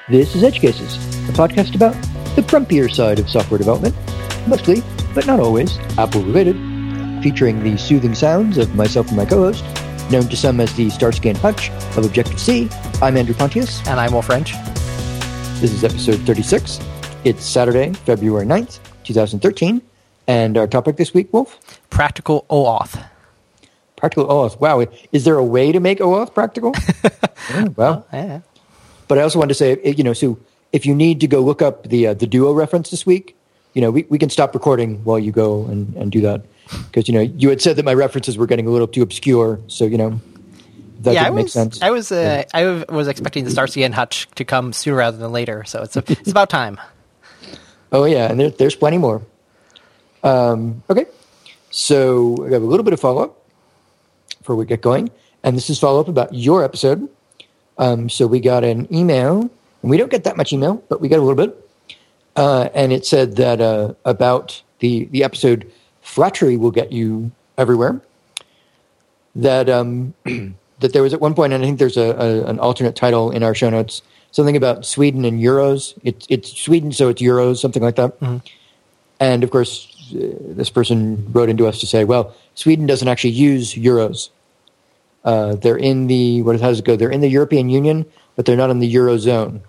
This is Edge Cases, a podcast about the grumpier side of software development, mostly, but not always, Apple-related, featuring the soothing sounds of myself and my co-host, known to some as the Starsky and Hutch of Objective-C. I'm Andrew Pontius. And I'm Wolf Wrench. This is episode 36. It's Saturday, February 9th, 2013. And our topic this week, Wolf? Practical OAuth. Practical OAuth. Wow. Is there a way to make OAuth practical? Well, yeah. But I also wanted to say, so if you need to go look up the Duo reference this week, we can stop recording while you go and do that. Because, you had said that my references were getting a little too obscure. So, that didn't make sense. I was expecting the Starsky and Hutch to come sooner rather than later. So it's about time. Oh, yeah. And there's plenty more. Okay. So I have a little bit of follow-up before we get going. And this is follow-up about your episode. So we got an email, and we don't get that much email, but we got a little bit. And it said that about the episode, Flattery Will Get You Everywhere, that that there was at one point, and I think there's an alternate title in our show notes, something about Sweden and euros. It's Sweden, so it's euros, something like that. Mm-hmm. And, of course, this person wrote into us to say, well, Sweden doesn't actually use euros. They're in how does it go? They're in the European Union, but they're not in the Eurozone.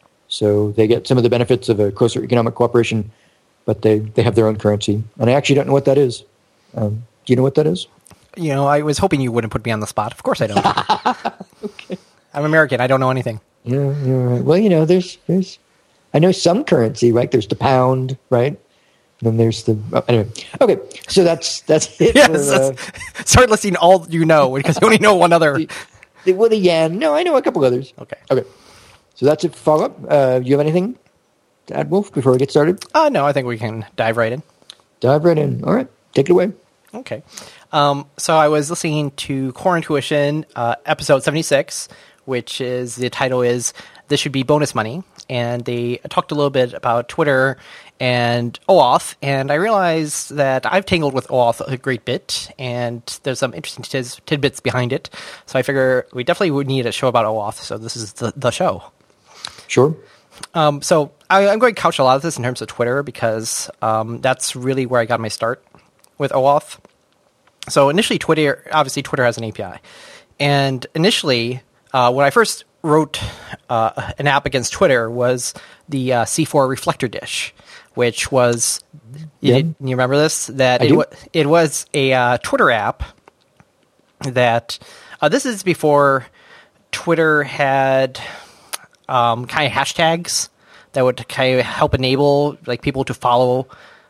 So they get some of the benefits of a closer economic cooperation, but they have their own currency. And I actually don't know what that is. Do you know what that is? I was hoping you wouldn't put me on the spot. Of course I don't. Okay. I'm American. I don't know anything. Yeah, you're right. Well, there's I know some currency, right? There's the pound, right? And then there's anyway. Okay, so that's it. Yes, start listing all you know because you only know one other. The yen. No, I know a couple others. Okay. So that's it for follow-up. Do you have anything to add, Wolf, before we get started? No, I think we can dive right in. Dive right in. All right, take it away. Okay. So I was listening to Core Intuition, episode 76, which is the title is "This Should Be Bonus Money," and they talked a little bit about Twitter and OAuth, and I realized that I've tangled with OAuth a great bit, and there's some interesting tidbits behind it. So I figure we definitely would need a show about OAuth, so this is the show. Sure. So I'm going to couch a lot of this in terms of Twitter because that's really where I got my start with OAuth. So initially, Twitter has an API, and initially when I first wrote an app against Twitter was the C4 reflector dish, which was you remember this? That it was a Twitter app that this is before Twitter had kind of hashtags that would kind of help enable like people to follow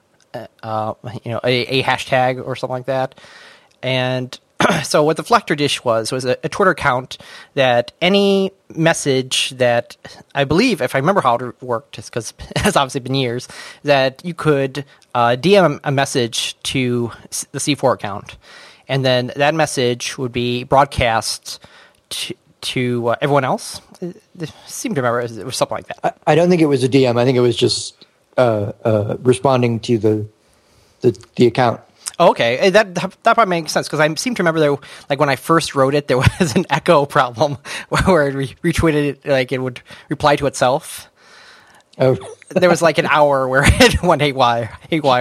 a hashtag or something like that. And so what the Reflector Dish was a Twitter account that any message that I believe, if I remember how it worked, because it has obviously been years, that you could DM a message to the C4 account, and then that message would be broadcast to everyone else. I seem to remember it was something like that. I don't think it was a DM. I think it was just responding to the account. Oh, okay, that probably makes sense because I seem to remember when I first wrote it, there was an echo problem where it retweeted it, it would reply to itself. Oh, there was an hour where it went haywire.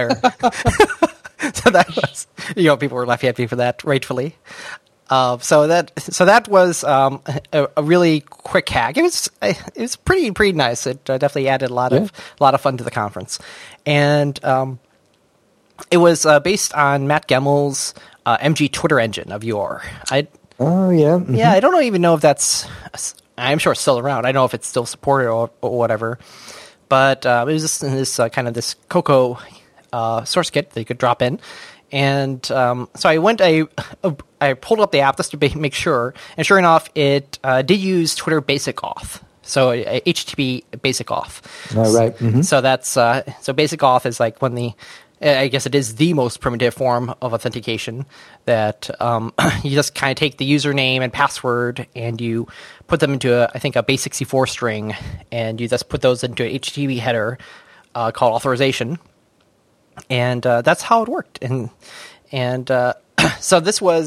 So that was, people were laughing at me for that, rightfully. So that was a really quick hack. It was pretty nice. It definitely added a lot of fun to the conference, and it was based on Matt Gemmel's MG Twitter engine of yore. Oh, yeah. Mm-hmm. Yeah, I don't even know if that's... I'm sure it's still around. I don't know if it's still supported or whatever. But it was just in this kind of this Cocoa source kit that you could drop in. And so I pulled up the app just to make sure. And sure enough, it did use Twitter Basic Auth. So HTTP Basic Auth. Oh, right. Mm-hmm. So that's... so Basic Auth is when the... I guess it is the most primitive form of authentication that you just kind of take the username and password and you put them into a base64 string and you just put those into an HTTP header called authorization. And that's how it worked. And so this was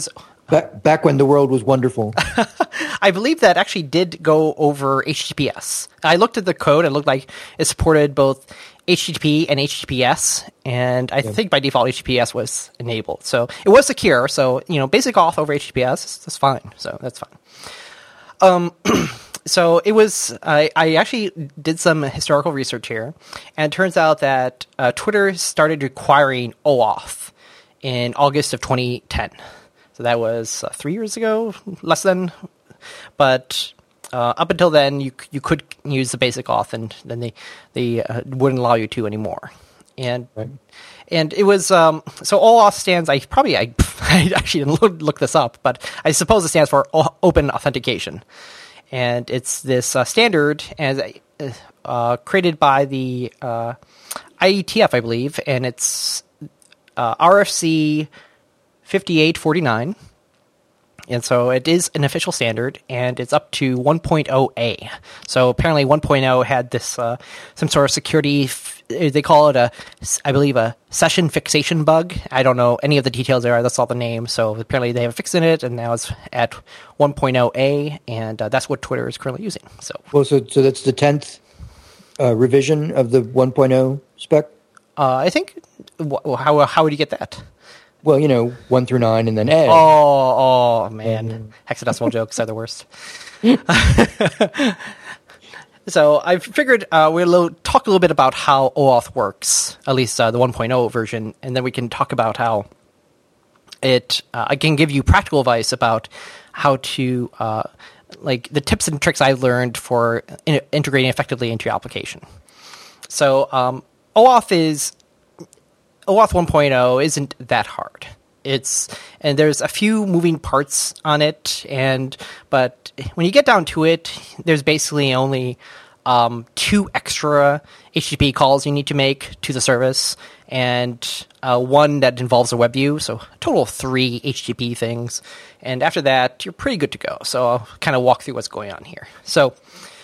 Back when the world was wonderful. I believe that actually did go over HTTPS. I looked at the code. It looked like it supported both HTTP and HTTPS, and I think by default HTTPS was enabled. So it was secure. So basic auth over HTTPS, that's fine. So that's fine. So it was. I actually did some historical research here, and it turns out that Twitter started requiring OAuth in August of 2010. So that was 3 years ago, less than. But up until then, you could use the basic auth, and then they wouldn't allow you to anymore. And it was so OAuth stands. I actually didn't look this up, but I suppose it stands for Open Authentication, and it's this standard as created by the IETF, I believe, and it's RFC 5849. And so it is an official standard, and it's up to 1.0a. So apparently 1.0 had this some sort of security. They call it I believe a session fixation bug. I don't know any of the details there. That's all the name. So apparently they have fixed it, and now it's at 1.0a, and that's what Twitter is currently using. So so that's the 10th revision of the 1.0 spec. I think. How would you get that? Well, 1 through 9 and then A. Oh, man. Hexadecimal jokes are the worst. So I figured we'll talk a little bit about how OAuth works, at least the 1.0 version, and then we can talk about how I can give you practical advice about how to, like the tips and tricks I learned for integrating effectively into your application. So OAuth 1.0 isn't that hard. And there's a few moving parts on it, but when you get down to it, there's basically only 2 extra HTTP calls you need to make to the service, and one that involves a web view, so a total of 3 HTTP things. And after that, you're pretty good to go. So I'll kind of walk through what's going on here. So,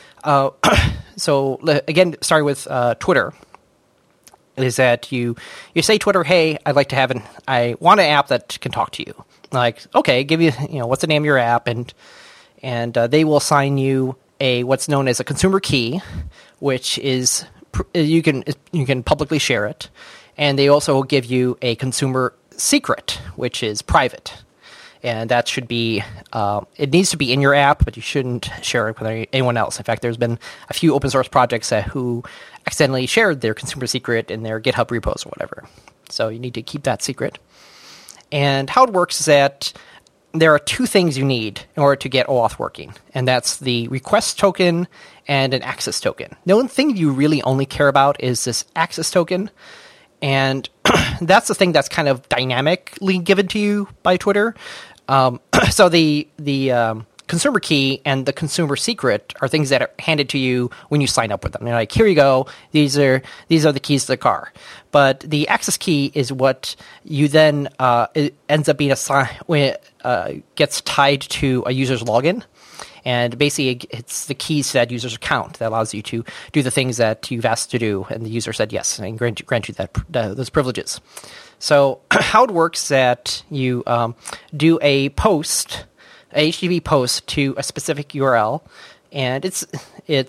again, starting with Twitter. Is that you say Twitter, hey, I want an app that can talk to you. Like, okay, give you, what's the name of your app, and they will assign you what's known as a consumer key, which is you can publicly share it, and they also will give you a consumer secret, which is private, and that should be it needs to be in your app, but you shouldn't share it with anyone else. In fact, there's been a few open source projects who accidentally shared their consumer secret in their GitHub repos or whatever. So you need to keep that secret. And how it works is that there are 2 things you need in order to get OAuth working, and that's the request token and an access token. The only thing you really only care about is this access token, and that's the thing that's kind of dynamically given to you by Twitter. So the consumer key and the consumer secret are things that are handed to you when you sign up with them. They're like, here you go. These are the keys to the car. But the access key is what you then it ends up being gets tied to a user's login. And basically, it's the keys to that user's account that allows you to do the things that you've asked to do, and the user said yes, and grant you those privileges. So how it works is that you do a HTTP post to a specific URL, and it's I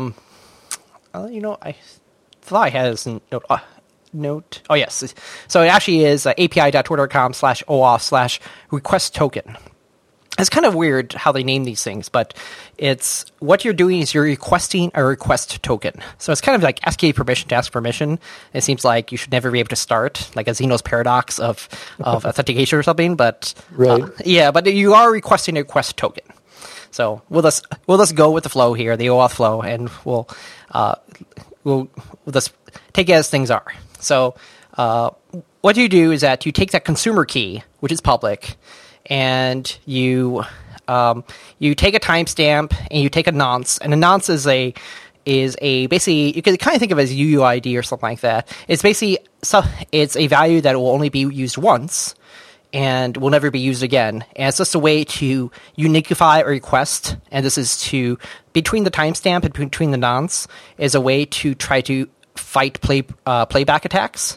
thought I had this note. Oh yes, so it actually is api.twitter.com/OAuth/request token. It's kind of weird how they name these things, but it's what you're doing is you're requesting a request token. So it's kind of like asking permission to ask permission. It seems like you should never be able to start, like a Zeno's paradox of authentication or something. But right. But you are requesting a request token. So we'll just go with the flow here, the OAuth flow, and we'll just take it as things are. So what you do is that you take that consumer key, which is public, and you take a timestamp and you take a nonce, and a nonce is basically, you can kind of think of it as UUID or something like that. It's basically it's a value that will only be used once and will never be used again. And it's just a way to uniquify a request, and this is between the timestamp and between the nonce is a way to try to fight playback attacks.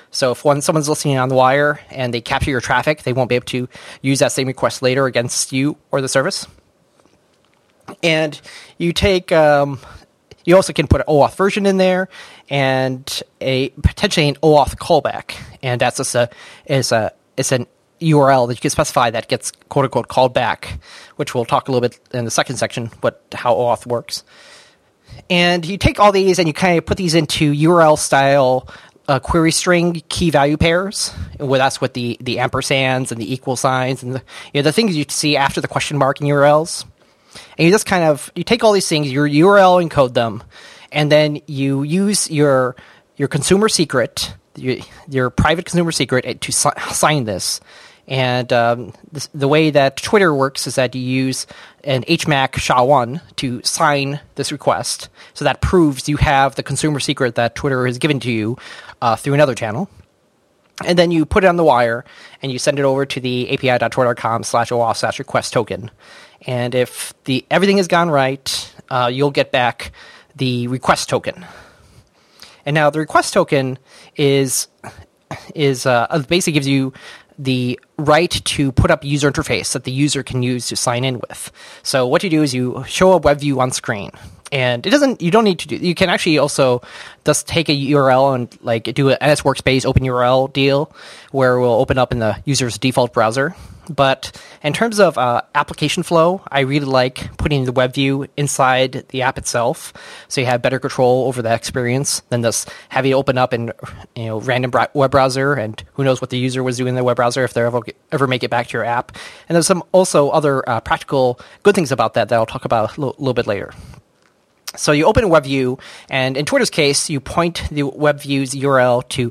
So if someone's listening on the wire and they capture your traffic, they won't be able to use that same request later against you or the service. And you take, you also can put an OAuth version in there and potentially an OAuth callback. And that's just it's an URL that you can specify that gets quote unquote called back, which we'll talk a little bit in the second section, how OAuth works. And you take all these and you kind of put these into URL style query string key value pairs. Well, that's what the ampersands and the equal signs and the things you see after the question mark in URLs. And you just you take all these things, your URL, encode them, and then you use your consumer secret, your private consumer secret to sign this. And the way that Twitter works is that you use an HMAC SHA-1 to sign this request. So that proves you have the consumer secret that Twitter has given to you through another channel. And then you put it on the wire, and you send it over to the api.twitter.com/OAuth/request token. And if everything has gone right, you'll get back the request token. And now the request token is basically gives you the right to put up a user interface that the user can use to sign in with. So what you do is you show a web view on screen. And you don't need to you can actually also just take a URL and do an NS Workspace open URL deal where it will open up in the user's default browser. But in terms of application flow, I really like putting the web view inside the app itself, so you have better control over that experience than just having it open up in random web browser, and who knows what the user was doing in the web browser if they ever make it back to your app. And there's some also other practical good things about that I'll talk about a little bit later. So you open a web view, and in Twitter's case, you point the web view's URL to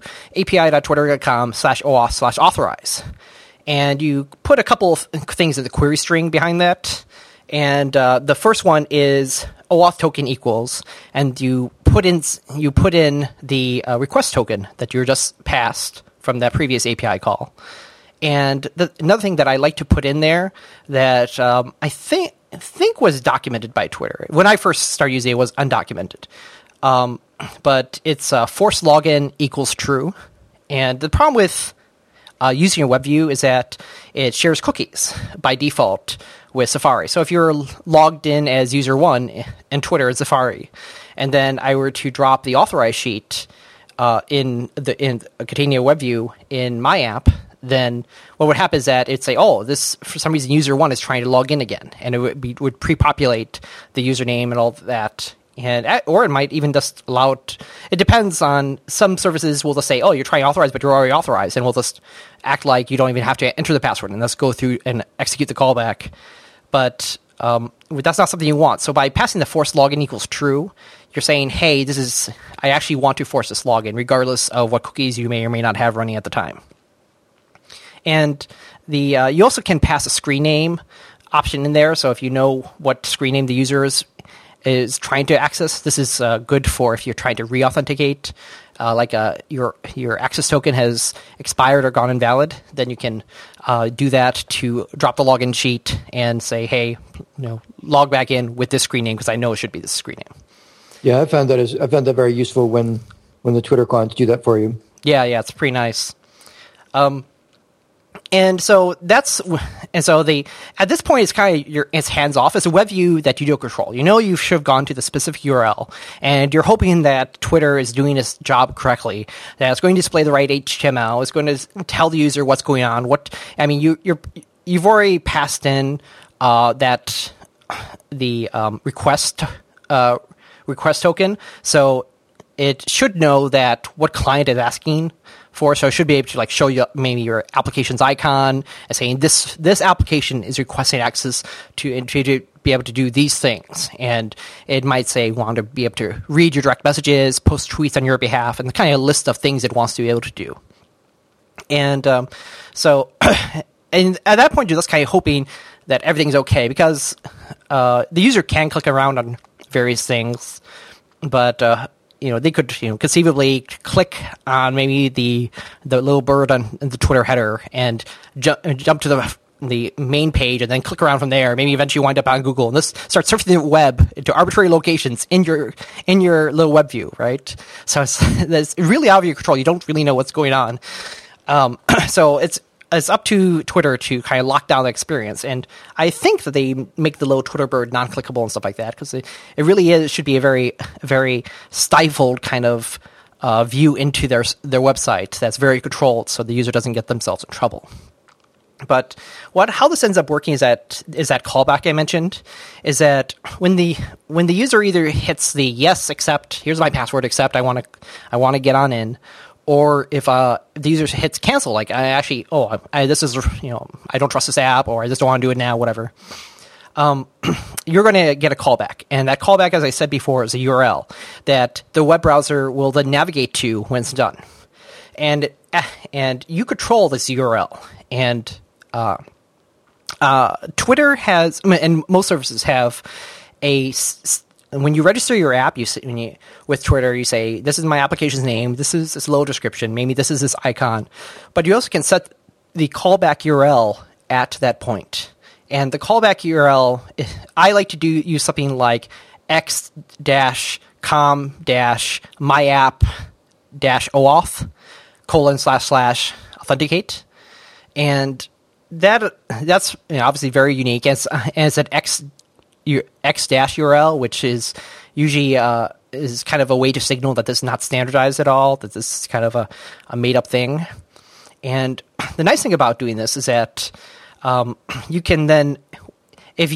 api.twitter.com/OAuth/authorize. And you put a couple of things in the query string behind that. And the first one is OAuth token equals, and you put in the request token that you just passed from that previous API call. And another thing that I like to put in there that I think was documented by Twitter. When I first started using it, it was undocumented. But it's force login equals true. And the problem with using your web view is that it shares cookies by default with Safari. So if you're logged in as user 1 in Twitter as Safari, and then I were to drop the authorized sheet in containing a web view in my app, then what would happen is that it'd say, this, for some reason, user 1 is trying to log in again. And it would pre-populate the username and all that. Or it might even just allow it. It depends on some services will just say, you're trying to authorize, but you're already authorized. And we'll just act like you don't even have to enter the password and let's go through and execute the callback. But that's not something you want. So by passing the force login equals true, you're saying, hey, I actually want to force this login, regardless of what cookies you may or may not have running at the time. And you also can pass a screen name option in there. So if you know what screen name the user is trying to access, this is good for if you're trying to re-authenticate, your access token has expired or gone invalid, then you can do that to drop the login sheet and say, hey, log back in with this screen name because I know it should be this screen name. Yeah, I found that very useful when the Twitter clients do that for you. Yeah, it's pretty nice. And so at this point it's hands off. It's a web view that you don't control. You should have gone to the specific URL, and you're hoping that Twitter is doing its job correctly. That it's going to display the right HTML. It's going to tell the user what's going on. You've already passed in the request token, so it should know that what client is asking for, so it should be able to show you maybe your application's icon and saying this application is requesting access to be able to do these things, and it might say want to be able to read your direct messages, post tweets on your behalf, and the kind of list of things it wants to be able to do. And so and at that point you're just kind of hoping that everything's okay, because the user can click around on various things, but they could conceivably click on maybe the little bird on the Twitter header and jump to the the main page and then click around from there. Maybe eventually wind up on Google and this start surfing the web into arbitrary locations in your little web view, right? So it's really out of your control. You don't really know what's going on. So it's up to Twitter to kind of lock down the experience. And I think that they make the little Twitter bird non-clickable and stuff like that, because it really should be a very, very stifled kind of view into their website that's very controlled, so the user doesn't get themselves in trouble. But how this ends up working is that callback I mentioned, is that when the user either hits the yes, accept, here's my password, accept, I want to get on in, or if the user hits cancel, like I don't trust this app, or I just don't want to do it now, whatever, you're going to get a callback. And that callback, as I said before, is a URL that the web browser will then navigate to when it's done. And you control this URL. And Twitter has, and most services have when you register your app, with Twitter, you say, this is my application's name, this is this little description, maybe this is this icon. But you also can set the callback URL at that point. And the callback URL, I like to use something like x-com-myapp-oauth : //authenticate. And that's obviously very unique. And it's an x URL, which is usually is kind of a way to signal that this is not standardized at all, that this is kind of a made-up thing. And the nice thing about doing this is that you can then, when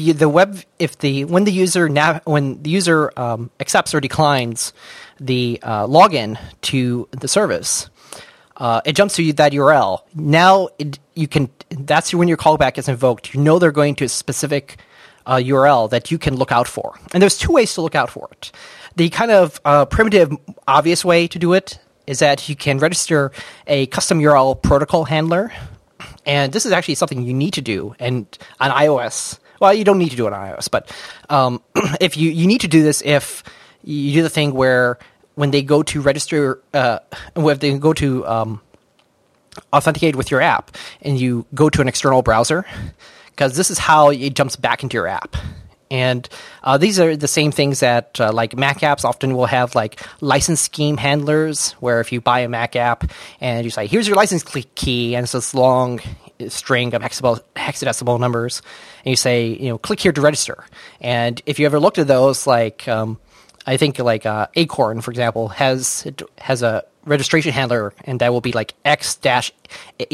the user accepts or declines the login to the service, it jumps to that URL. Now that's when your callback is invoked. You know they're going to a specific URL that you can look out for. And there's two ways to look out for it. The kind of primitive, obvious way to do it is that you can register a custom URL protocol handler. And this is actually something you need to do on iOS. Well, you don't need to do it on iOS, but if you need to do this if you do the thing where when they go to register, when they go to authenticate with your app, and you go to an external browser, because this is how it jumps back into your app. And these are the same things that like Mac apps often will have, like license scheme handlers, where if you buy a Mac app and you say, here's your license key, and it's this long string of hexadecimal numbers, and you say, click here to register. And if you ever looked at those, like I think like Acorn, for example, has a registration handler, and that will be like x-acorn-register :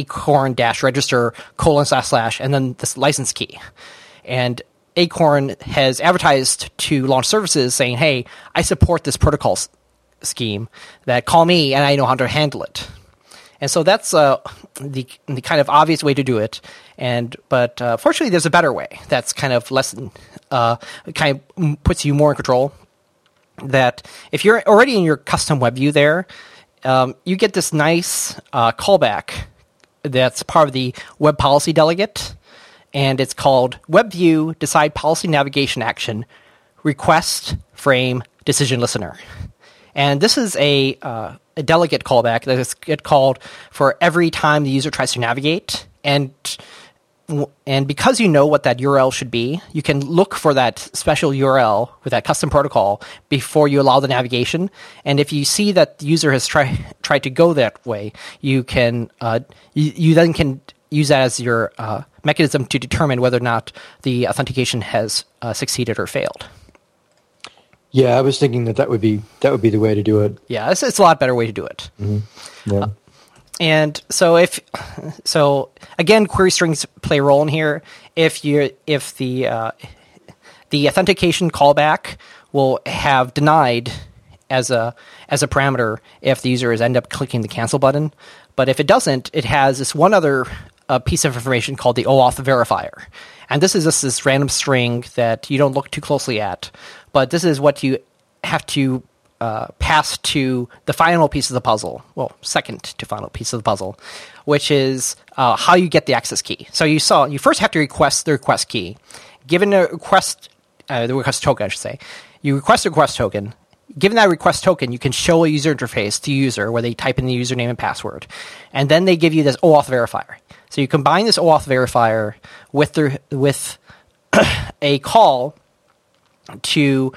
/ and then this license key. And Acorn has advertised to launch services saying, hey, I support this protocol scheme, that call me and I know how to handle it. And so that's the kind of obvious way to do it. But fortunately, there's a better way that's kind of less, kind of puts you more in control. That if you're already in your custom web view there, you get this nice callback that's part of the web policy delegate. And it's called WebView Decide Policy Navigation Action Request Frame Decision Listener. And this is a delegate callback that is called for every time the user tries to navigate. And because you know what that URL should be, you can look for that special URL with that custom protocol before you allow the navigation. And if you see that the user has tried to go that way, you can you then can use that as your mechanism to determine whether or not the authentication has succeeded or failed. Yeah, I was thinking that would be the way to do it. Yeah, it's a lot better way to do it. Mm-hmm. Yeah. And so again, query strings play a role in here. If the authentication callback will have denied as a parameter if the user has ended up clicking the cancel button, but if it doesn't, it has this one other piece of information called the OAuth verifier. And this is just this random string that you don't look too closely at, but this is what you have to pass to the final piece of the puzzle, well, second to final piece of the puzzle, which is how you get the access key. So you first have to request the request key. Given the request token, I should say, you request a request token, given that request token, you can show a user interface to user where they type in the username and password, and then they give you this OAuth verifier. So you combine this OAuth verifier with a call to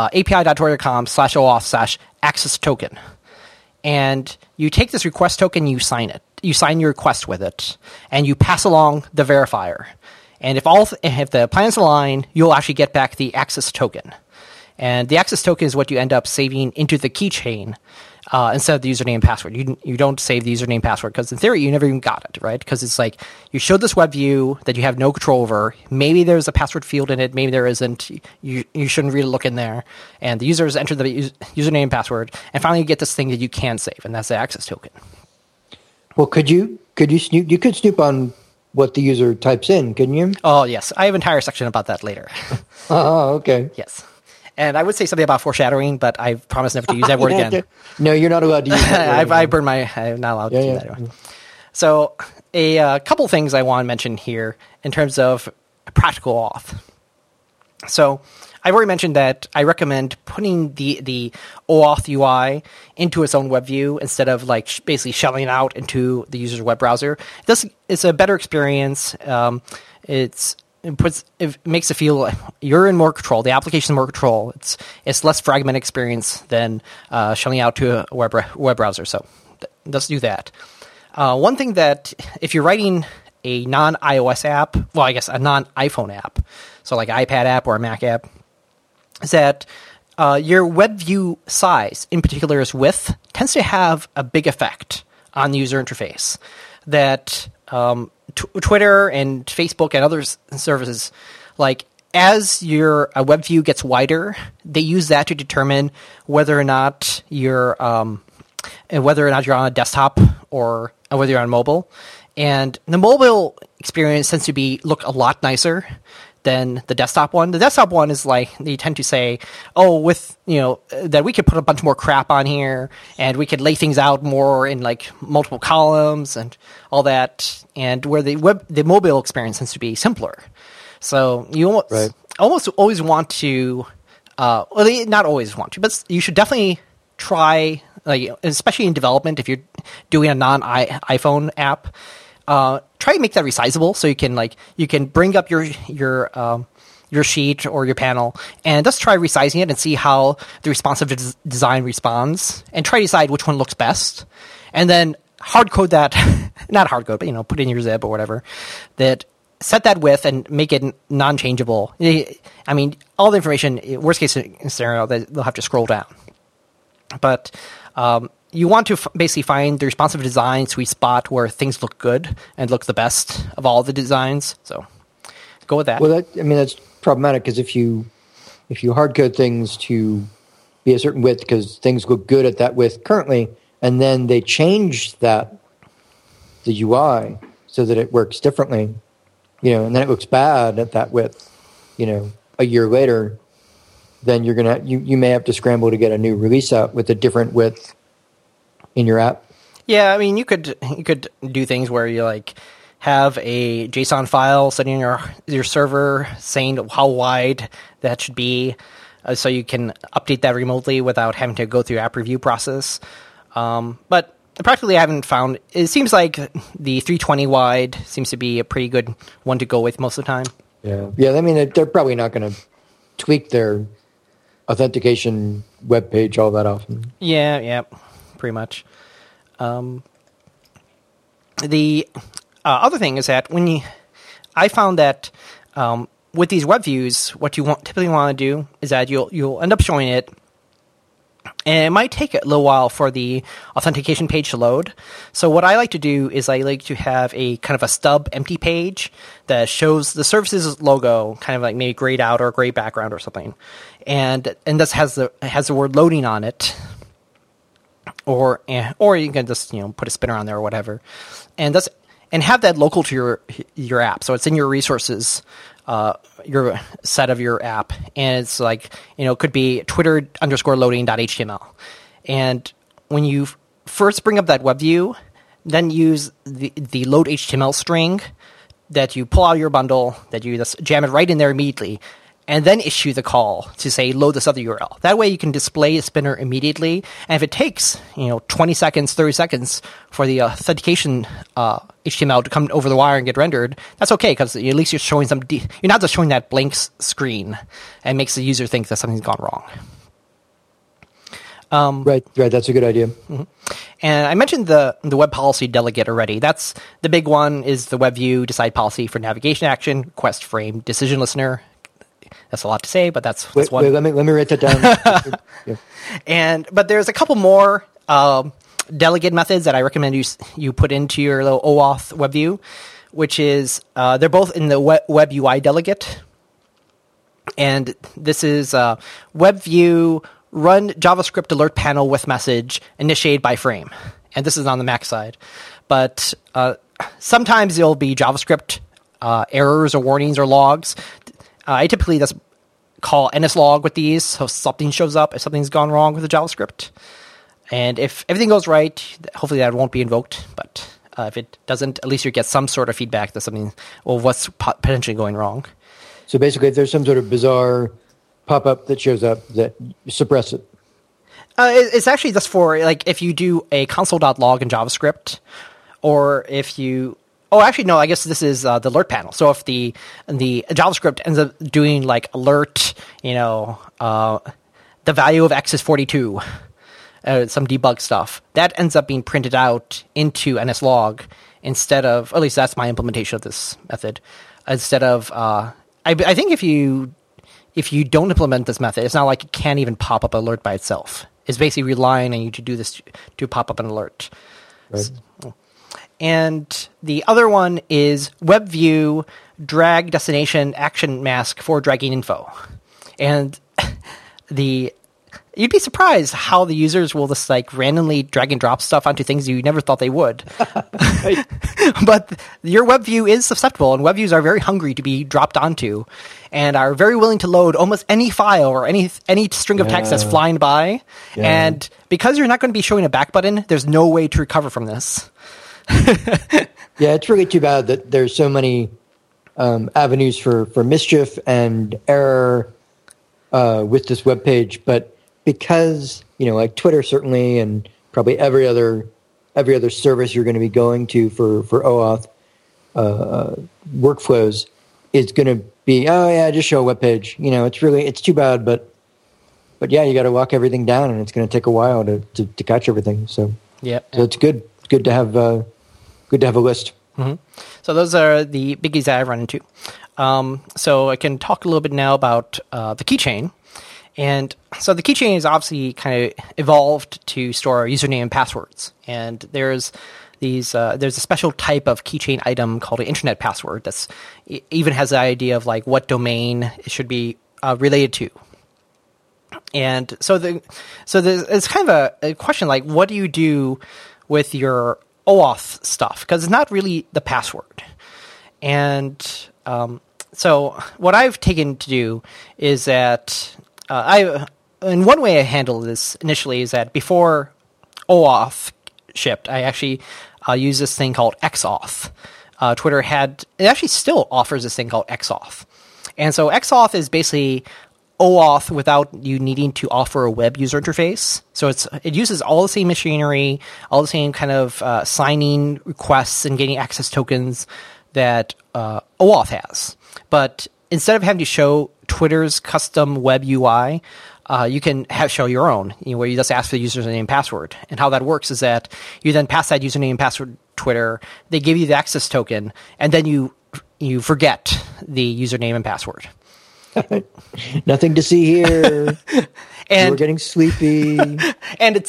api.tor.com/OAuth/access token. And you take this request token, you sign it. You sign your request with it, and you pass along the verifier. And if the plans align, you'll actually get back the access token. And the access token is what you end up saving into the keychain instead of the username and password. You don't save the username and password because in theory you never even got it, right? Because it's like you showed this web view that you have no control over. Maybe there's a password field in it. Maybe there isn't. You shouldn't really look in there. And the users enter the username and password, and finally you get this thing that you can save, and that's the access token. Well, could you snoop? You could snoop on what the user types in, couldn't you? Oh yes, I have an entire section about that later. Oh, okay. Yes. And I would say something about foreshadowing, but I promise never to use that word again. No, you're not allowed to use that word. I'm not allowed to do that anyway. So a couple things I want to mention here in terms of practical auth. So I've already mentioned that I recommend putting the OAuth UI into its own web view instead of like basically shelling it out into the user's web browser. It's a better experience. It makes it feel like you're in more control. The application is more control. It's less fragmented experience than shelling out to a web browser. So let's do that. One thing that if you're writing a non-iOS app, well, I guess a non-iPhone app, so like iPad app or a Mac app, is that your web view size, in particular its width, tends to have a big effect on the user interface. That Twitter and Facebook and other services, like as your web view gets wider, they use that to determine whether or not you're on a desktop or whether you're on mobile. And the mobile experience tends to look a lot nicer than the desktop one. The desktop one is like, they tend to say, that we could put a bunch more crap on here and we could lay things out more in like multiple columns and all that. And where the mobile experience tends to be simpler. So you almost always want to, not always want to, but you should definitely try, like, especially in development, if you're doing a non-iPhone app, try to make that resizable so you can bring up your sheet or your panel and just try resizing it and see how the responsive design responds and try to decide which one looks best. And then hard code that, not hard code, but put in your zip or whatever, that set that width and make it non-changeable. I mean, all the information, worst case scenario, they'll have to scroll down. But you want to basically find the responsive design sweet spot where things look good and look the best of all the designs. So go with that. Well, that's problematic because if you hard code things to be a certain width because things look good at that width currently, and then they change the UI so that it works differently, and then it looks bad at that width, a year later, then you may have to scramble to get a new release out with a different width in your app. Yeah, I mean, you could do things where you like have a JSON file sitting in your server saying how wide that should be, so you can update that remotely without having to go through app review process. But practically, I haven't found. It seems like the 320 wide seems to be a pretty good one to go with most of the time. Yeah. I mean, they're probably not going to tweak their authentication web page all that often. Yeah, pretty much. The other thing is that I found that with these web views, what you typically want to do is that you'll end up showing it, and it might take a little while for the authentication page to load. So what I like to do is I like to have a kind of a stub empty page that shows the service's logo, kind of like maybe grayed out or gray background or something, and this has the word loading on it. Or you can just put a spinner on there or whatever, and have that local to your app, so it's in your resources, your set of your app, and it's like could be Twitter_loading.html, and when you first bring up that web view, then use the load HTML string that you pull out of your bundle, that you just jam it right in there immediately. and then issue the call to say load this other URL. That way you can display the spinner immediately. And if it takes 20 seconds, 30 seconds for the authentication HTML to come over the wire and get rendered, that's okay, because at least you're showing you're not just showing that blank screen and makes the user think that something's gone wrong. Right. That's a good idea. Mm-hmm. And I mentioned the web policy delegate already. That's the big one. Is the web view decide policy for navigation action, request frame, decision listener. That's a lot to say, but that's one. Wait, let me write that down. Yeah. But there's a couple more delegate methods that I recommend you put into your little OAuth web view, which is they're both in the web UI delegate, and this is web view run JavaScript alert panel with message initiated by frame, and this is on the Mac side. But sometimes there'll be JavaScript errors or warnings or logs. I typically just call nslog with these, so something shows up if something's gone wrong with the JavaScript. And if everything goes right, hopefully that won't be invoked. But if it doesn't, at least you get some sort of feedback that what's potentially going wrong. So basically, if there's some sort of bizarre pop-up that shows up, that you suppress it. It's actually just for, like, if you do a console.log in JavaScript, or if you... Oh, actually, no, I guess this is the alert panel. So if the JavaScript ends up doing, like, alert, the value of X is 42, some debug stuff, that ends up being printed out into nslog instead of... At least that's my implementation of this method. Instead of... I think if you don't implement this method, it's not like it can't even pop up an alert by itself. It's basically relying on you to do this to pop up an alert. Right. And the other one is WebView drag destination action mask for dragging info. And you'd be surprised how the users will just like randomly drag and drop stuff onto things you never thought they would. Right. But your WebView is susceptible, and WebViews are very hungry to be dropped onto, and are very willing to load almost any file or any string of text that's flying by. Yeah. And because you're not going to be showing a back button, there's no way to recover from this. Yeah, it's really too bad that there's so many avenues for mischief and error with this web page, but because like Twitter certainly, and probably every other service you're going to be going to for OAuth workflows is going to be, oh yeah, just show a web page. It's too bad, but yeah, you got to lock everything down, and it's going to take a while to catch everything. So yeah, so it's good to have a list. Mm-hmm. So those are the biggies that I've run into. So I can talk a little bit now about the keychain. And so the keychain is obviously kind of evolved to store username and passwords. And there's a special type of keychain item called an internet password that's even has the idea of like what domain it should be related to. And so it's kind of a question like, what do you do with your OAuth stuff? Because it's not really the password. And so what I've taken to do is that in one way I handled this initially is that before OAuth shipped, I actually used this thing called XAuth. Twitter it actually still offers this thing called XAuth. And so XAuth is basically OAuth without you needing to offer a web user interface. So it uses all the same machinery, all the same kind of signing requests and getting access tokens that OAuth has. But instead of having to show Twitter's custom web UI, you can show your own, where you just ask for the username and password. And how that works is that you then pass that username and password to Twitter, they give you the access token, and then you forget the username and password. Nothing to see here. And we're getting sleepy. And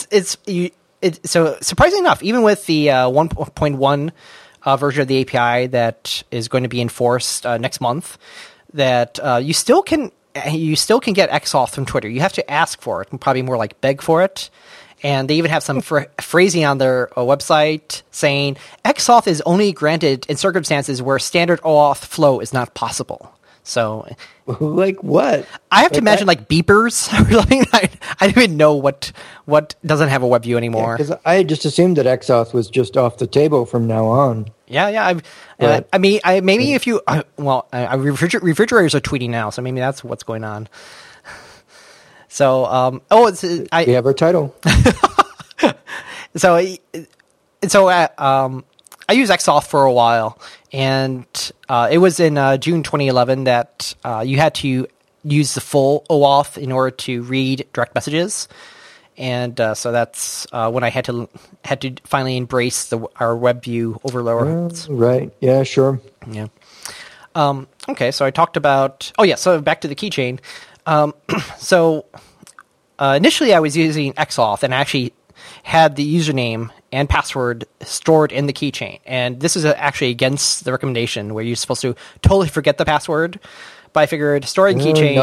so surprisingly enough, even with the 1.1 version of the API that is going to be enforced next month, that you still can get XAuth from Twitter. You have to ask for it, and probably more like beg for it. And they even have some phrasing on their website saying XAuth is only granted in circumstances where standard OAuth flow is not possible. So, like what? I have to imagine like beepers. I don't even know what doesn't have a web view anymore. Because I just assumed that XAuth was just off the table from now on. Yeah. Maybe if you refrigerators are tweeting now, so maybe that's what's going on. So, we have our title. So I used XAuth for a while, and it was in June 2011 that you had to use the full OAuth in order to read direct messages, and so that's when I had to finally embrace our web view overloads. Right? Yeah. Sure. Yeah. Okay. So I talked about. Oh yeah. So back to the keychain. Initially I was using XAuth, and I actually had the username and password stored in the keychain. And this is actually against the recommendation where you're supposed to totally forget the password. But I figured stored in keychain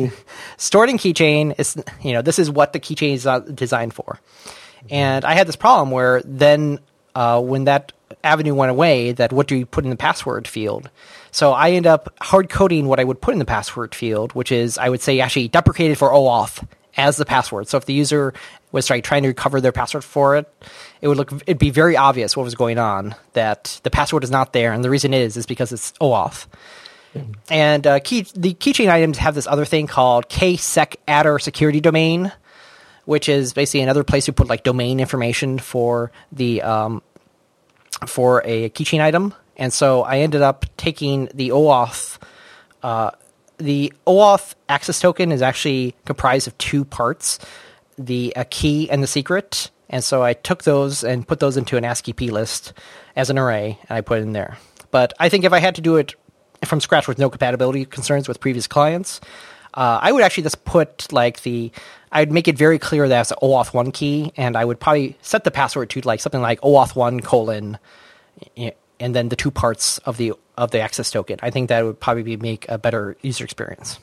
is, this is what the keychain is designed for. And I had this problem where then when that avenue went away, that what do you put in the password field? So I ended up hard coding what I would put in the password field, which is I would say actually deprecated for OAuth as the password. So if the user was trying to recover their password for it, it'd be very obvious what was going on, that the password is not there, and the reason is because it's OAuth. And the keychain items have this other thing called ksecAddr security domain, which is basically another place you put like domain information for the for a keychain item. And so I ended up taking the OAuth. The OAuth access token is actually comprised of two parts, the key and the secret. And so I took those and put those into an ASCII list as an array, and I put it in there. But I think if I had to do it from scratch with no compatibility concerns with previous clients, I would actually just put I'd make it very clear that it's an OAuth 1 key, and I would probably set the password to like something like OAuth 1:, and then the two parts of the access token. I think that would probably make a better user experience.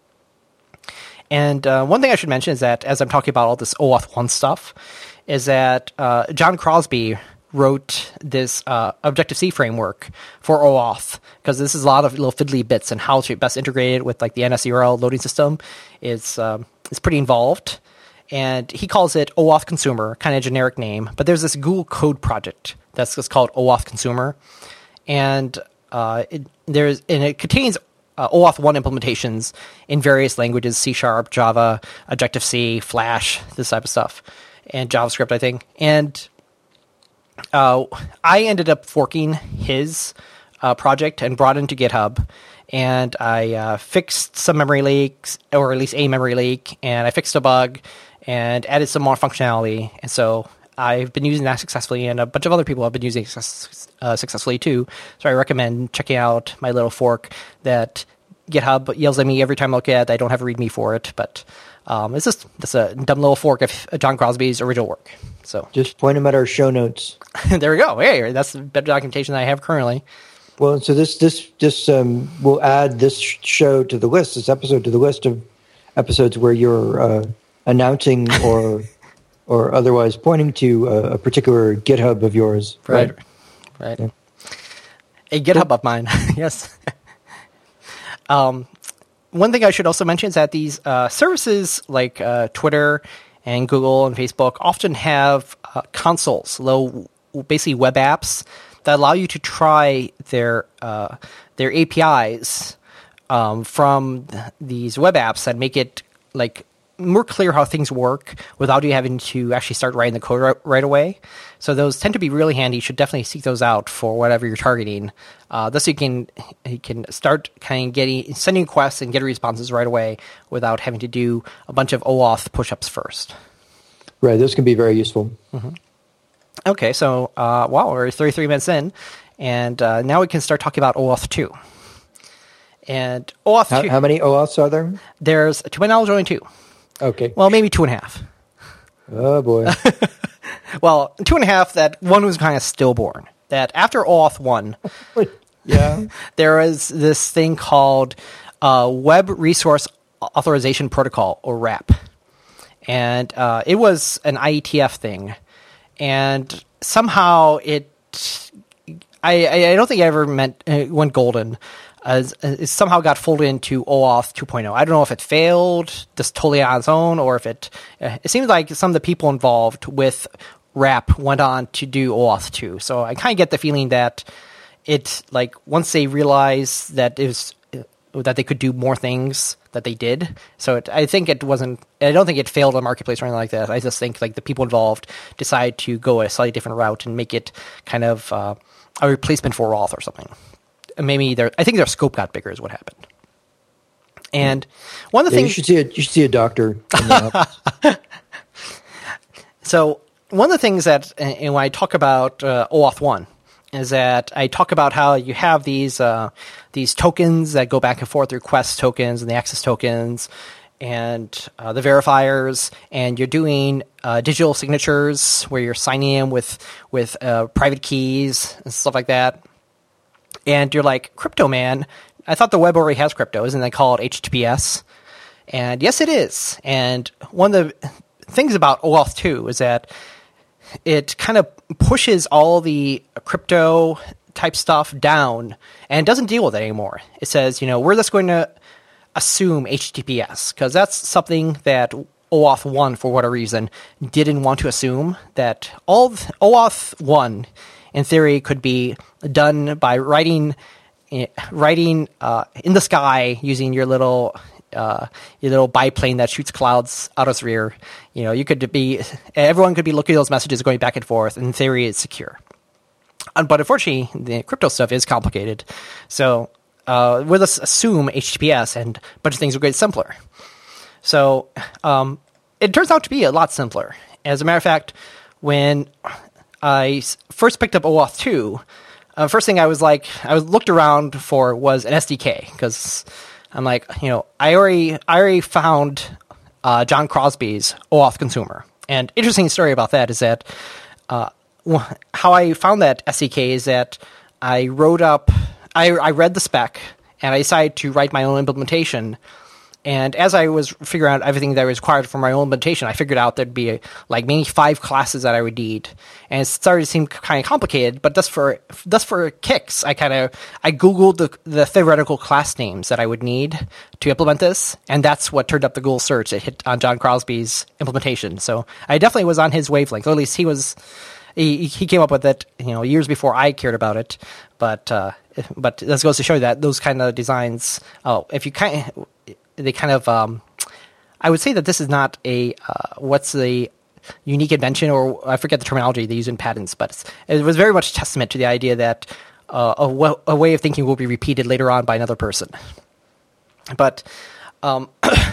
And one thing I should mention is that as I'm talking about all this OAuth 1 stuff, is that John Crosby wrote this Objective-C framework for OAuth, because this is a lot of little fiddly bits, and how to best integrate it with like the NSURL loading system is pretty involved. And he calls it OAuth Consumer, kind of generic name. But there's this Google Code project that's just called OAuth Consumer, and it contains OAuth 1 implementations in various languages: C#, Java, Objective-C, Flash, this type of stuff, and JavaScript, I think. And I ended up forking his project and brought it into GitHub, and I fixed some memory leaks, or at least a memory leak, and I fixed a bug and added some more functionality. And so I've been using that successfully, and a bunch of other people have been using it successfully too. So I recommend checking out my little fork that GitHub yells at me every time I look at it. I don't have a README for it, but it's just a dumb little fork of John Crosby's original work. So just point them at our show notes. There we go. Hey, that's better documentation than I have currently. Well, so this we'll add this show to the list, this episode to the list of episodes where you're announcing or otherwise pointing to a particular GitHub of yours. Right. Yeah. A GitHub of mine. Yes. One thing I should also mention is that these services like Twitter and Google and Facebook often have consoles, basically web apps that allow you to try their APIs from these web apps that make it like more clear how things work without you having to actually start writing the code right away. So those tend to be really handy. You should definitely seek those out for whatever you're targeting. Thus you can start kind of sending requests and getting responses right away without having to do a bunch of OAuth push-ups first. Right, those can be very useful. Mm-hmm. Okay, so we're 33 minutes in, and now we can start talking about OAuth 2. And OAuth 2... How many OAuths are there? There's, to my knowledge, only 2. Okay. Well, maybe 2.5. Oh, boy. Well, 2.5, that one was kind of stillborn. That after OAuth 1, yeah, there was this thing called Web Resource Authorization Protocol, or WRAP. And it was an IETF thing. And somehow I don't think it ever went golden. it somehow got folded into OAuth 2.0. I don't know if it failed just totally on its own, or if it seems like some of the people involved with RAP went on to do OAuth 2. So I kind of get the feeling that it, like, once they realized that it was that they could do more things, that they did. So I think it wasn't. I don't think it failed on Marketplace or anything like that. I just think like the people involved decided to go a slightly different route and make it kind of a replacement for Auth or something. Maybe I think their scope got bigger is what happened. And one of the things you should see a doctor. So one of the things that, and when I talk about OAuth 1, is that I talk about how you have these tokens that go back and forth, the request tokens and the access tokens, and the verifiers, and you're doing digital signatures where you're signing in with private keys and stuff like that. And you're like, crypto, man, I thought the web already has crypto. Isn't that called HTTPS? And yes, it is. And one of the things about OAuth 2 is that it kind of pushes all the crypto type stuff down and doesn't deal with it anymore. It says, we're just going to assume HTTPS, because that's something that OAuth 1, for whatever reason, didn't want to assume. That all OAuth 1, in theory, could be done by writing in the sky using your little biplane that shoots clouds out of its rear. Everyone could be looking at those messages going back and forth. In theory, it's secure. But unfortunately, the crypto stuff is complicated. So we'll just assume HTTPS, and a bunch of things will get simpler. So it turns out to be a lot simpler. As a matter of fact, when I first picked up OAuth 2, first thing I looked around for was an SDK, because I'm like, I already found John Crosby's OAuth Consumer. And interesting story about that is that how I found that SDK is that I read the spec, and I decided to write my own implementation. And as I was figuring out everything that was required for my own implementation, I figured out there'd be maybe 5 classes that I would need. And it started to seem kind of complicated, but just for kicks, I Googled the theoretical class names that I would need to implement this, and that's what turned up the Google search. It hit on John Crosby's implementation. So I definitely was on his wavelength, or at least he came up with it, years before I cared about it. But this goes to show that those kind of designs, I would say that this is not what's the unique invention, or I forget the terminology they use in patents, but it was very much testament to the idea that a way of thinking will be repeated later on by another person. But so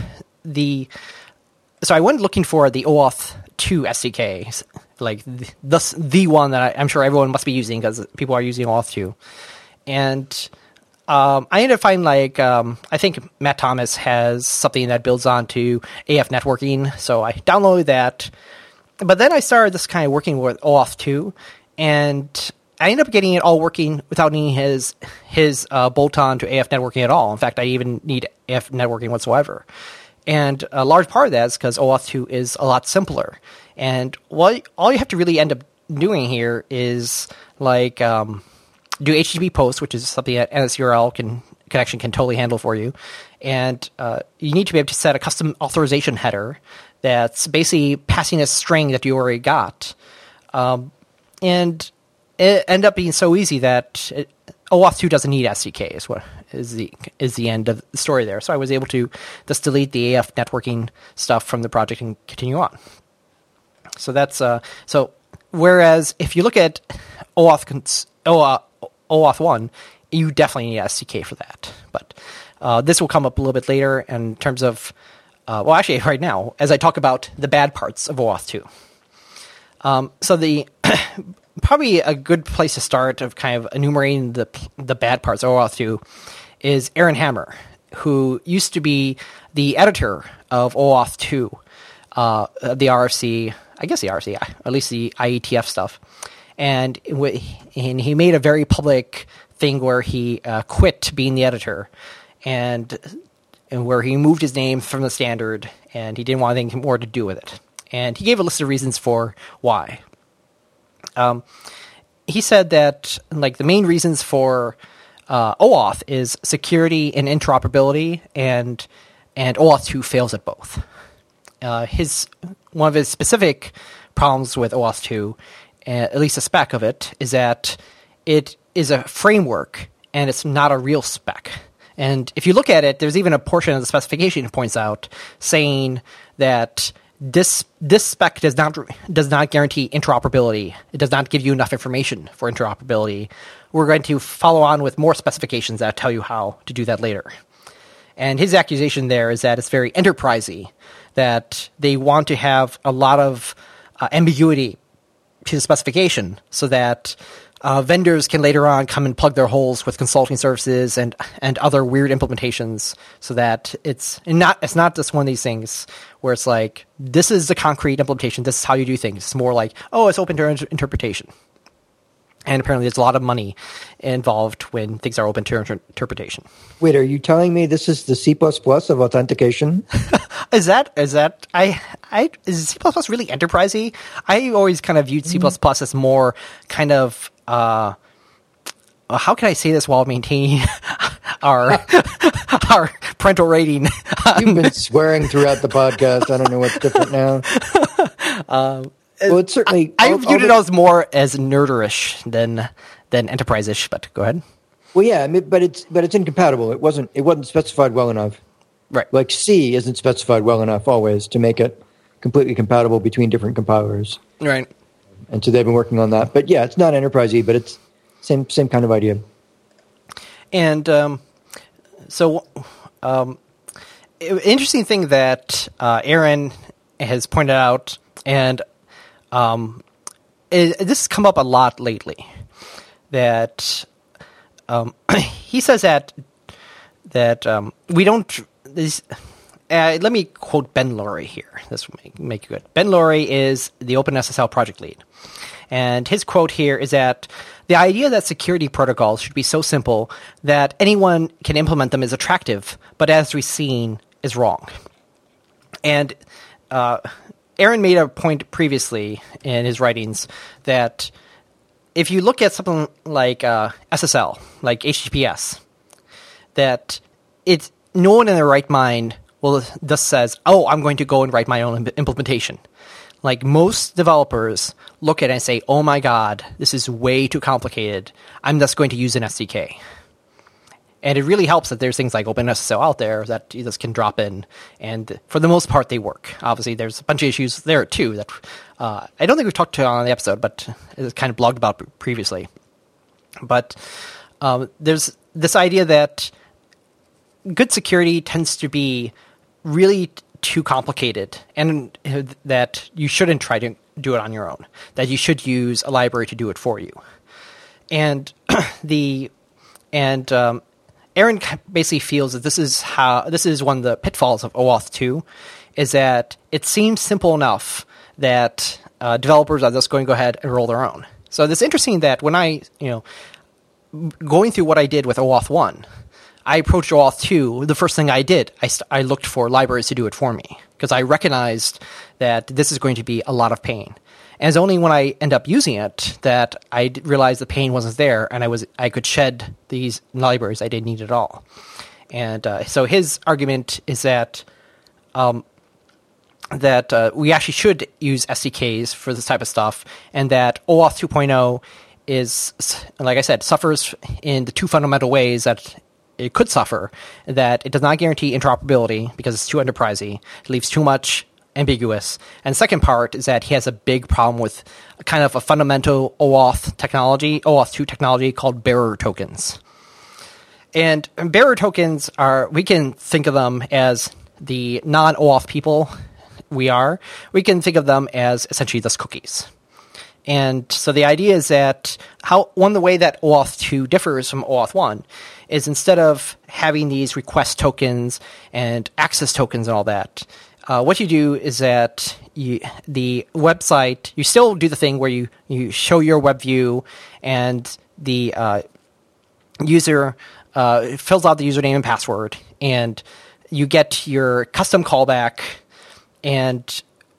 I went looking for the OAuth 2 SDK, like the one that I'm sure everyone must be using, because people are using OAuth 2. And I ended up finding I think Matt Thomas has something that builds onto AF networking, so I downloaded that. But then I started this kind of working with OAuth 2, and I ended up getting it all working without needing his bolt-on to AF networking at all. In fact, I even need AF networking whatsoever. And a large part of that is because OAuth 2 is a lot simpler. And all you have to really end up doing here is do HTTP posts, which is something that NSURL connection can totally handle for you. And you need to be able to set a custom authorization header that's basically passing a string that you already got. And it ended up being so easy that OAuth 2 doesn't need SDK is the end of the story there. So I was able to just delete the AF networking stuff from the project and continue on. So that's so. Whereas if you look at OAuth 1, you definitely need SDK for that. But this will come up a little bit later in terms of, actually right now, as I talk about the bad parts of OAuth 2. So the probably a good place to start of kind of enumerating the bad parts of OAuth 2 is Aaron Hammer, who used to be the editor of OAuth 2, the RFC, I guess the RFC, at least the IETF stuff. And he made a very public thing where he quit being the editor, and where he moved his name from the standard, and he didn't want anything more to do with it. And he gave a list of reasons for why. He said that the main reasons for OAuth is security and interoperability, and OAuth 2 fails at both. One of his specific problems with OAuth 2, at least a spec of it, is that it is a framework and it's not a real spec. And if you look at it, there's even a portion of the specification that points out saying that this spec does not guarantee interoperability. It does not give you enough information for interoperability. We're going to follow on with more specifications that tell you how to do that later. And his accusation there is that it's very enterprisey, that they want to have a lot of ambiguity to the specification so that vendors can later on come and plug their holes with consulting services and other weird implementations, so that it's not just one of these things where it's like, this is the concrete implementation, this is how you do things. It's more like, oh, it's open to interpretation. And apparently there's a lot of money involved when things are open to interpretation. Wait, are you telling me this is the C++ of authentication? Is C++ really enterprisey? I always kind of viewed C++ as more kind of, how can I say this while maintaining our parental rating? You've been swearing throughout the podcast. I don't know what's different now. Well, it's certainly. I viewed it as more as nerderish than enterprise-ish. But go ahead. Well, yeah, I mean, but it's incompatible. It wasn't specified well enough. Right. Like C isn't specified well enough always to make it completely compatible between different compilers. Right. And so they've been working on that. But yeah, it's not enterprisey, but it's same kind of idea. And interesting thing that Aaron has pointed out, and this has come up a lot lately, that he says that we don't. Let me quote Ben Laurie here. This will make it good. Ben Laurie is the OpenSSL project lead. And his quote here is that the idea that security protocols should be so simple that anyone can implement them is attractive, but as we've seen, is wrong. And Aaron made a point previously in his writings that if you look at something like SSL, like HTTPS, that it's no one in their right mind just says, oh, I'm going to go and write my own implementation. Like, most developers look at it and say, oh my god, this is way too complicated. I'm just going to use an SDK. And it really helps that there's things like OpenSSL out there that you just can drop in, and for the most part, they work. Obviously, there's a bunch of issues there too that I don't think we've talked to on the episode, but it's kind of blogged about previously. But there's this idea that good security tends to be really too complicated, and that you shouldn't try to do it on your own, that you should use a library to do it for you. And Aaron basically feels that this is one of the pitfalls of OAuth 2, is that it seems simple enough that developers are just going to go ahead and roll their own. So it's interesting that when I, going through what I did with OAuth 1, I approached OAuth 2, the first thing I did, I looked for libraries to do it for me, because I recognized that this is going to be a lot of pain. And it's only when I end up using it that I realized the pain wasn't there, and I could shed these libraries I didn't need at all. And so his argument is that we actually should use SDKs for this type of stuff, and that OAuth 2.0 is, like I said, suffers in the two fundamental ways that it could suffer, that it does not guarantee interoperability because it's too enterprisey, it leaves too much ambiguous. And the second part is that he has a big problem with kind of a fundamental OAuth 2 technology called bearer tokens. And bearer tokens we can think of them as the non-OAuth people we can think of them as essentially just cookies. And so the idea is that one of the way that OAuth 2 differs from OAuth 1 is, instead of having these request tokens and access tokens and all that, what you do is that the website, you still do the thing where you show your web view, and the user fills out the username and password, and you get your custom callback, and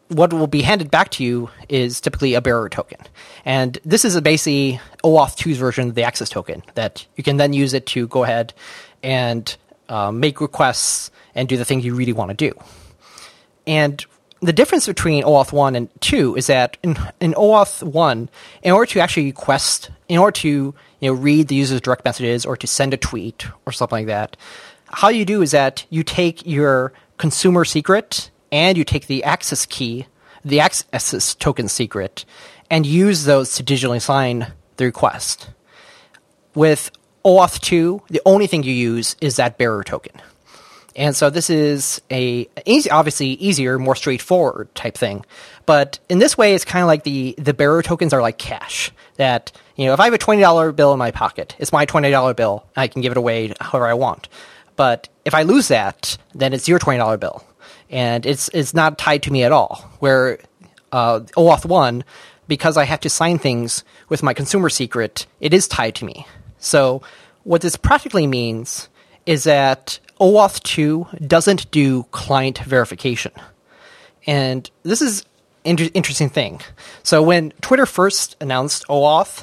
what will be handed back to you is typically a bearer token. And this is basically OAuth 2's version of the access token that you can then use it to go ahead and make requests and do the things you really want to do. And the difference between OAuth 1 and 2 is that in OAuth 1, in order to actually request, in order to read the user's direct messages or to send a tweet or something like that, how you do is that you take your consumer secret and you take the access key, the access token secret, and use those to digitally sign the request. With OAuth 2, the only thing you use is that bearer token. And so this is obviously easier, more straightforward type thing. But in this way, it's kind of like the bearer tokens are like cash. That, if I have a $20 bill in my pocket, it's my $20 bill. I can give it away however I want. But if I lose that, then it's your $20 bill. And it's not tied to me at all. Where OAuth 1, because I have to sign things with my consumer secret, it is tied to me. So what this practically means is that OAuth 2 doesn't do client verification. And this is an interesting thing. So when Twitter first announced OAuth,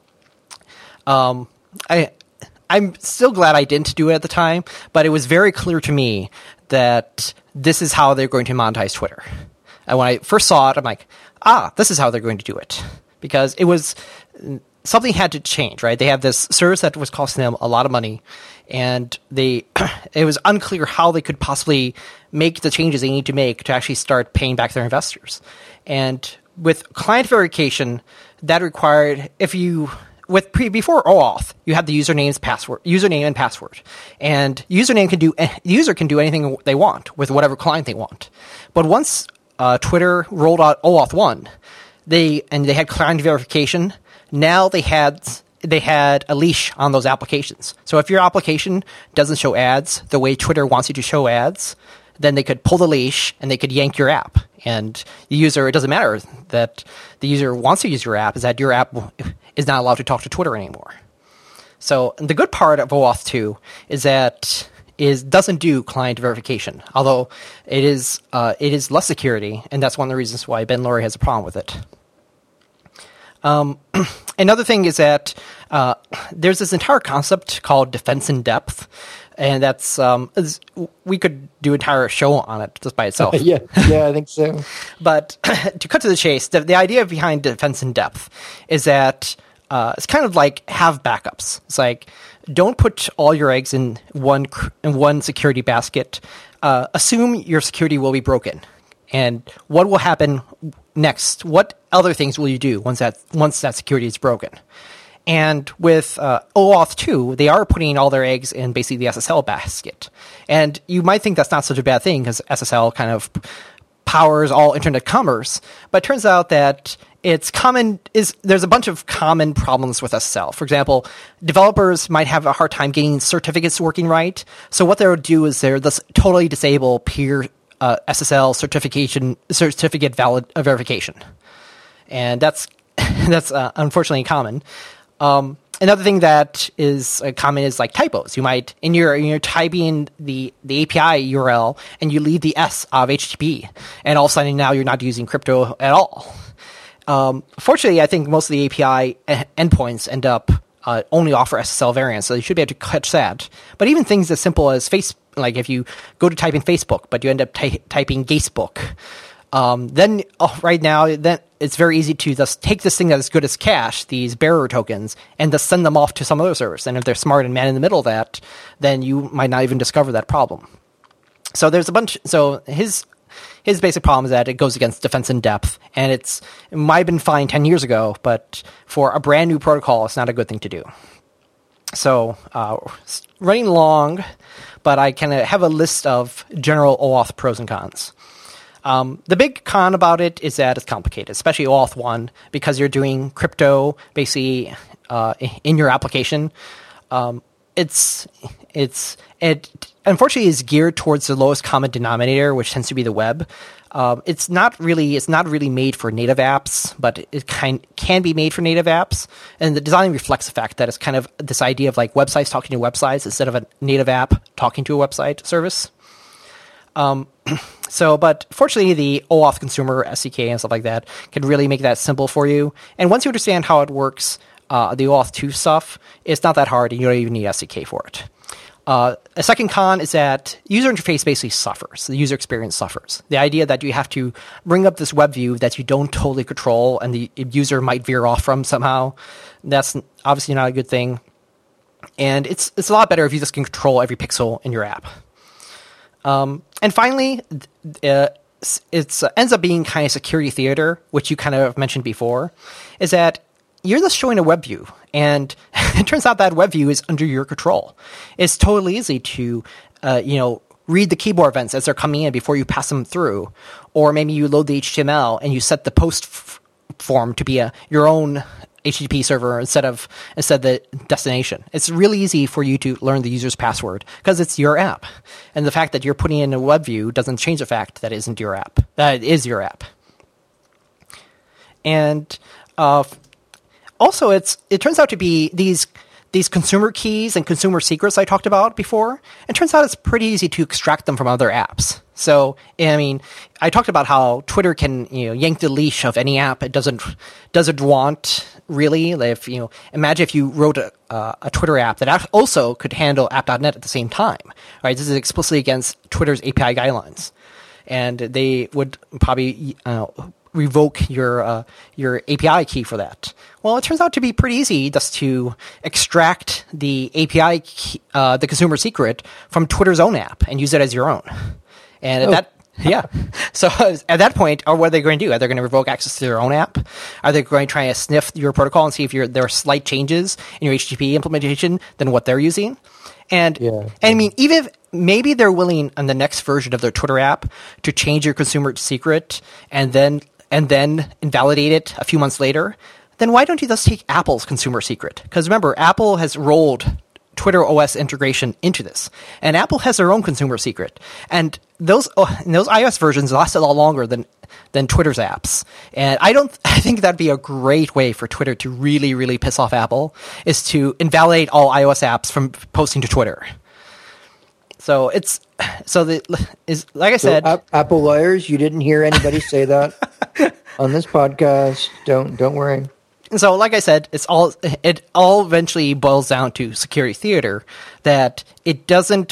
I'm still glad I didn't do it at the time, but it was very clear to me that this is how they're going to monetize Twitter. And when I first saw it, I'm like, this is how they're going to do it. Because it was something had to change, right? They have this service that was costing them a lot of money, and it was unclear how they could possibly make the changes they need to make to actually start paying back their investors. And with client verification, that required before OAuth, you had the username and password, and the user can do anything they want with whatever client they want. But once Twitter rolled out OAuth 1, they had client verification. Now they had a leash on those applications. So if your application doesn't show ads the way Twitter wants you to show ads, then they could pull the leash and they could yank your app. And the user, it doesn't matter that the user wants to use your app, is that your app is not allowed to talk to Twitter anymore. So the good part of OAuth 2 is that it doesn't do client verification, although it is less security, and that's one of the reasons why Ben Lorry has a problem with it. Another thing is that there's this entire concept called defense in depth, and that's we could do an entire show on it just by itself. Yeah, I think so. But to cut to the chase, the idea behind defense in depth is that it's kind of like have backups. It's like don't put all your eggs in one security basket. Assume your security will be broken, and what will happen next? What other things will you do once that security is broken? And with OAuth 2, they are putting all their eggs in basically the SSL basket. And you might think that's not such a bad thing because SSL kind of powers all internet commerce. But it turns out that there's a bunch of common problems with SSL. For example, developers might have a hard time getting certificates working right. So what they'll do is they'll totally disable peer SSL certificate verification. And that's unfortunately common. Another thing that is common is like typos. You might you're typing the API URL and you leave the S of HTTP, and all of a sudden now you're not using crypto at all. Fortunately, I think most of the API endpoints end up only offer SSL variants, so you should be able to catch that. But even things as simple as like if you go to type in Facebook, but you end up typing Gacebook, then right now, then it's very easy to just take this thing that is good as cash, these bearer tokens, and just send them off to some other service. And if they're smart and man in the middle of that, then you might not even discover that problem. So there's a bunch. So his basic problem is that it goes against defense in depth, and it might have been fine 10 years ago, but for a brand new protocol, it's not a good thing to do. So running long, but I kind of have a list of general OAuth pros and cons. The big con about it is that it's complicated, especially OAuth 1, because you're doing crypto basically in your application. It unfortunately is geared towards the lowest common denominator, which tends to be the web. It's not really made for native apps, but it can be made for native apps. And the design reflects the fact that it's kind of this idea of like websites talking to websites instead of a native app talking to a website service. But fortunately, the OAuth consumer SDK and stuff like that can really make that simple for you. And once you understand how it works, the OAuth 2 stuff, it's not that hard, and you don't even need SDK for it. A second con is that user interface basically suffers. The user experience suffers. The idea that you have to bring up this web view that you don't totally control and the user might veer off from somehow, that's obviously not a good thing. And it's a lot better if you just can control every pixel in your app. And finally, it ends up being kind of security theater, which you kind of mentioned before, is that you're just showing a web view, and it turns out that web view is under your control. It's totally easy to, read the keyboard events as they're coming in before you pass them through, or maybe you load the HTML and you set the post form to be your own HTTP server instead of the destination. It's really easy for you to learn the user's password because it's your app. And the fact that you're putting in a web view doesn't change the fact that it isn't your app. That it is your app. And also, it turns out to be these consumer keys and consumer secrets I talked about before. It turns out it's pretty easy to extract them from other apps. So, I mean, I talked about how Twitter can, yank the leash of any app it doesn't want, really. Imagine if you wrote a Twitter app that also could handle app.net at the same time, right? This is explicitly against Twitter's API guidelines. And they would probably revoke your API key for that. Well, it turns out to be pretty easy just to extract the API key, the consumer secret from Twitter's own app and use it as your own. And so at that point, what are they going to do? Are they going to revoke access to their own app? Are they going to try to sniff your protocol and see if there are slight changes in your HTTP implementation than what they're using? And I mean, even if maybe they're willing on the next version of their Twitter app to change your consumer secret and then invalidate it a few months later, then why don't you just take Apple's consumer secret? Because remember, Apple has rolled Twitter OS integration into this, and Apple has their own consumer secret, and those iOS versions last a lot longer than Twitter's apps. And I think that'd be a great way for Twitter to really, really piss off Apple, is to invalidate all iOS apps from posting to Twitter. So like I said, Apple liars. You didn't hear anybody say that on this podcast. Don't worry. So, like I said, it all eventually boils down to security theater. That it doesn't.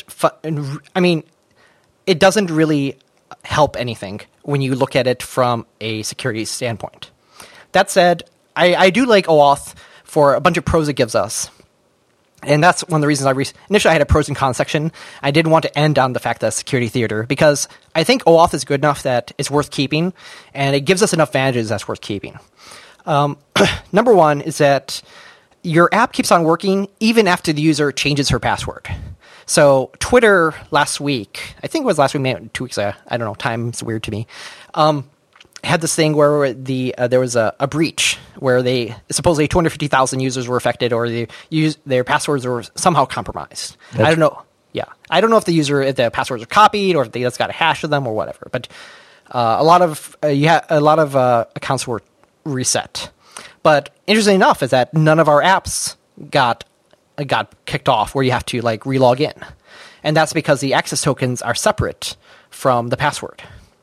It doesn't really help anything when you look at it from a security standpoint. That said, I do like OAuth for a bunch of pros it gives us. And that's one of the reasons initially I had a pros and cons section. I didn't want to end on the fact that security theater, because I think OAuth is good enough that it's worth keeping, and it gives us enough advantages that's worth keeping. Number one is that your app keeps on working even after the user changes her password. So Twitter last week, I think it was last week, maybe 2 weeks ago, I don't know, time's weird to me, had this thing where there was a breach where supposedly 250,000 users were affected, or their passwords were somehow compromised. I don't know. Yeah, I don't know if the passwords are copied or if they just got a hash of them or whatever. But a lot of accounts were reset. But interesting enough is that none of our apps got kicked off where you have to relog in, and that's because the access tokens are separate from the password.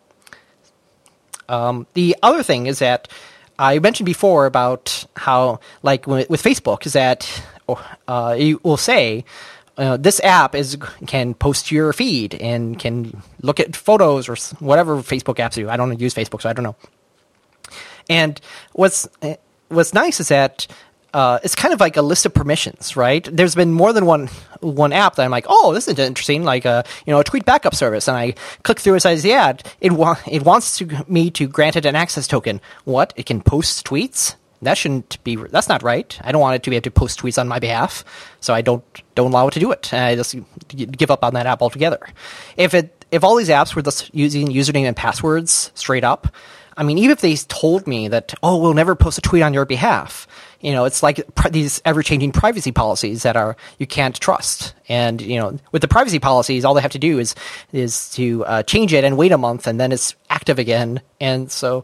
The other thing is that I mentioned before about how, with Facebook, is that you will say this app can post to your feed and can look at photos or whatever Facebook apps do. I don't use Facebook, so I don't know. And what's nice is that it's kind of like a list of permissions, right? There's been more than one app that I'm like, oh, this is interesting, a tweet backup service, and I click through it and says, yeah, it wants me to grant it an access token. What? It can post tweets? That's not right. I don't want it to be able to post tweets on my behalf, so I don't allow it to do it. And I just give up on that app altogether. If all these apps were just using username and passwords straight up, I mean, even if they told me that, oh, we'll never post a tweet on your behalf, it's like these ever-changing privacy policies that you can't trust. And, with the privacy policies, all they have to do is to change it and wait a month, and then it's active again. And so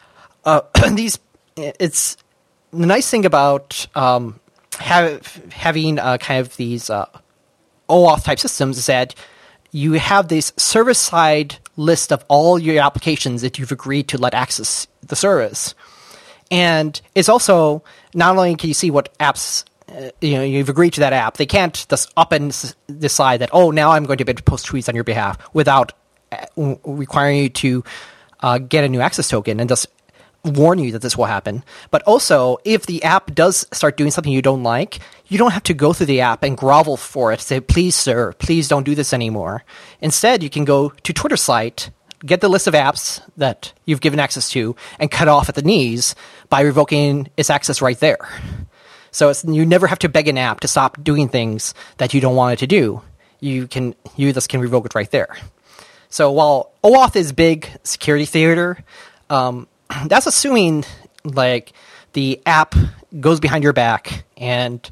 it's the nice thing about having kind of these OAuth type systems is that you have this server-side list of all your applications that you've agreed to let access the service. And it's also, not only can you see what apps you've agreed to that app, they can't just up and decide that, oh, now I'm going to be able to post tweets on your behalf without requiring you to get a new access token and just warn you that this will happen. But also, if the app does start doing something you don't like, you don't have to go through the app and grovel for it, say, please, sir, please don't do this anymore. Instead, you can go to Twitter site, get the list of apps that you've given access to, and cut off at the knees by revoking its access right there. So you never have to beg an app to stop doing things that you don't want it to do. You just can revoke it right there. So while OAuth is big security theater, that's assuming like the app goes behind your back, and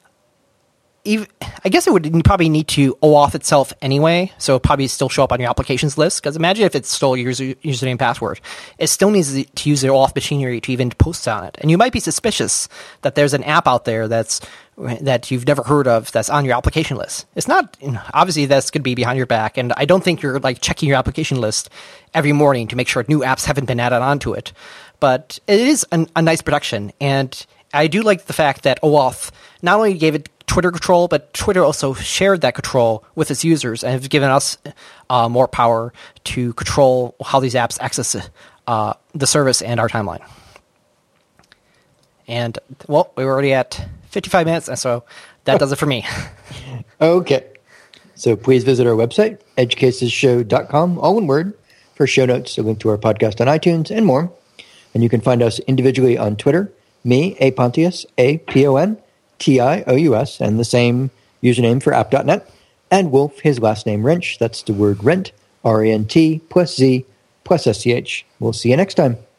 I guess it would probably need to OAuth itself anyway, so it'll probably still show up on your applications list, because imagine if it stole your username and password. It still needs to use the OAuth machinery to even post on it. And you might be suspicious that there's an app out there that you've never heard of that's on your application list. It's not, obviously that's going to be behind your back, and I don't think you're like checking your application list every morning to make sure new apps haven't been added onto it. But it is a nice protection, and I do like the fact that OAuth not only gave it Twitter control, but Twitter also shared that control with its users and have given us more power to control how these apps access the service and our timeline. And, well, we were already at 55 minutes, and so that does it for me. Okay. So please visit our website, edgecasesshow.com, all one word, for show notes, a link to our podcast on iTunes, and more. And you can find us individually on Twitter, me, A. Pontius, A-P-O-N, Tious, and the same username for app.net, and Wolf, his last name Wrench, that's the word rent, R-E-N-T plus Z plus S-C-H. We'll see you next time.